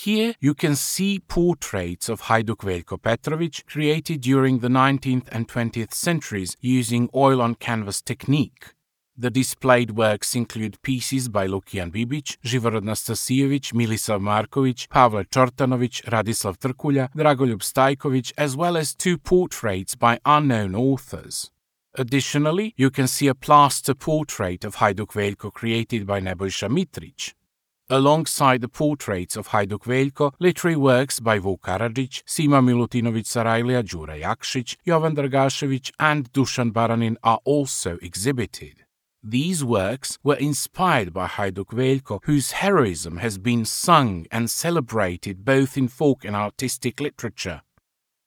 Here you can see portraits of Hajduk Veljko Petrović created during the 19th and 20th centuries using oil-on-canvas technique. The displayed works include pieces by Lukijan Bibić, Živorod Nastasijević, Milisav Marković, Pavle Čortanović, Radislav Trkulja, Dragoljub Stajković, as well as 2 portraits by unknown authors. Additionally, you can see a plaster portrait of Hajduk Veljko created by Nebojša Mitrić. Alongside the portraits of Hajduk Veljko, literary works by Vuk Karadžić, Sima Milutinović Sarajlija, Đura Jakšić, Jovan Dragašević, and Dušan Baranin are also exhibited. These works were inspired by Hajduk Veljko, whose heroism has been sung and celebrated both in folk and artistic literature.